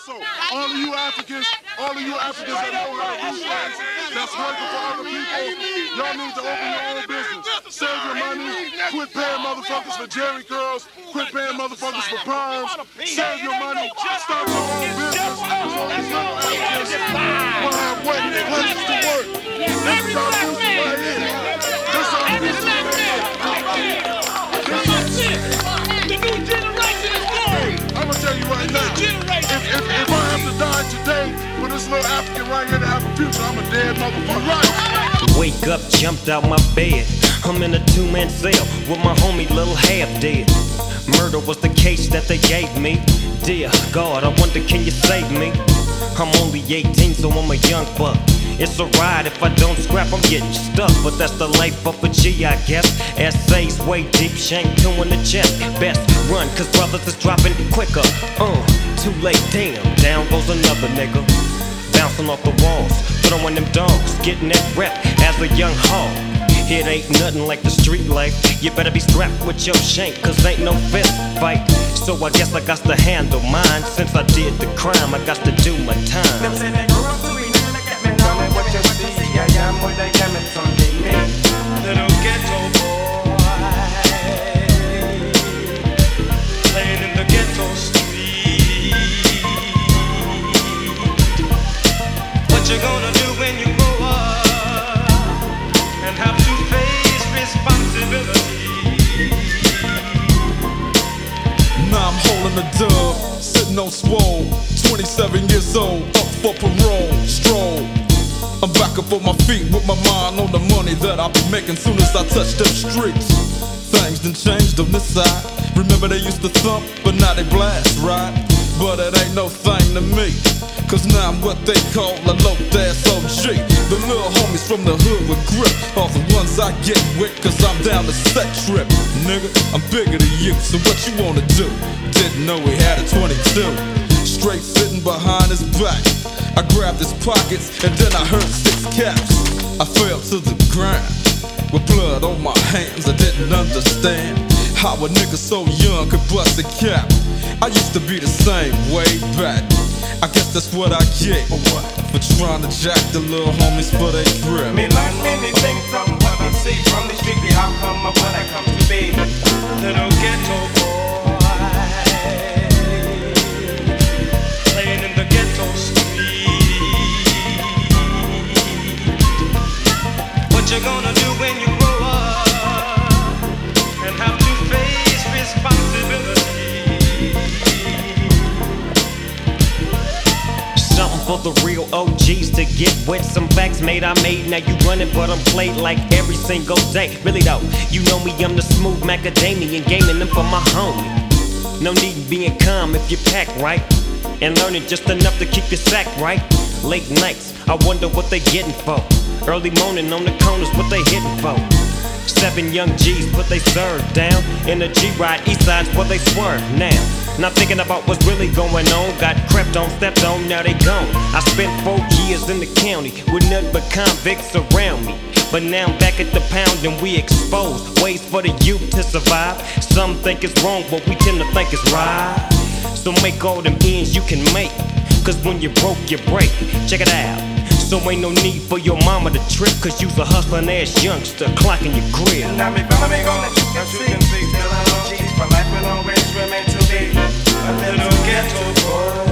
also, all of you Africans that know how to do things, that's working for other people, y'all need to open your own business. Save your money, quit paying motherfuckers for Jerry curls, quit paying motherfuckers for perms, save your money, start your own business, so these little Africans will have places to work. This is our music right here. This is our music right here. The new generation is born. I'm gonna tell you right now, if I have to die today for this little African right here to have a future, I'm a dead motherfucker. Right? Wake up, jumped out my bed. I'm in a two-man cell with my homie Lil Half Dead. Murder was the case that they gave me. Dear God, I wonder can you save me? I'm only 18, so I'm a young buck. It's a ride, if I don't scrap, I'm getting stuck. But that's the life of a G, I guess. Essays way deep, shank two in the chest. Best run, cause brothers is dropping quicker. Too late, damn, down goes another nigga. Bouncing off the walls, throwing them dogs, getting that rep as a young hog. It ain't nothing like the street life. You better be strapped with your shank, cause ain't no fist fight. So I guess I got to handle mine. Since I did the crime, I got to do my time. Tell me what you see, I am what I am, it's only me. Little ghetto boy, playing in the ghetto street. What you gonna do when you grow up and have to face responsibility? Now I'm holding the dub, sitting on swole, 27 years old, up for parole, stroll. I'm back up on my feet with my mind on the money that I'll be making soon as I touch them streets. Things done changed on this side. Remember they used to thump, but now they blast, right? But it ain't no thing to me, cause now I'm what they call a low-ass OG. The little homies from the hood with grip are the ones I get with, cause I'm down the set trip. Nigga, I'm bigger than you, so what you wanna do? Didn't know we had a 22. Straight sitting behind his back, I grabbed his pockets and then I heard 6 caps. I fell to the ground with blood on my hands. I didn't understand how a nigga so young could bust a cap. I used to be the same way back. I guess that's what I get for trying to jack the little homies for they grip. Me learn many things from what I see from the street, the outcome of what I come to be. Little ghetto boy, playing in the ghetto street. What you gonna do when you grow up and have to face responsibility? Something for the real OGs to get with. Some facts made I made, now you running, but I'm played like every single day. Really though, you know me, I'm the smooth macadamian, gaming them for my homie. No need in being calm if you pack right, and learning just enough to keep your sack right. Late nights, I wonder what they getting for. Early morning on the corners, what they hitting for. 7 young G's put they serve down in a G-Ride, east side's where they swerve now. Not thinking about what's really going on. Got crept on, stepped on, now they gone. I spent 4 years in the county with nothing but convicts around me. But now I'm back at the pound and we expose ways for the youth to survive. Some think it's wrong, but we tend to think it's right. So make all them ends you can make, cause when you broke, you break. Check it out. So ain't no need for your mama to trip, cause you's a hustling ass youngster clocking your grill. Now me follow me gonna you can see, still an OG, for life will always remain to be a little ghetto boy.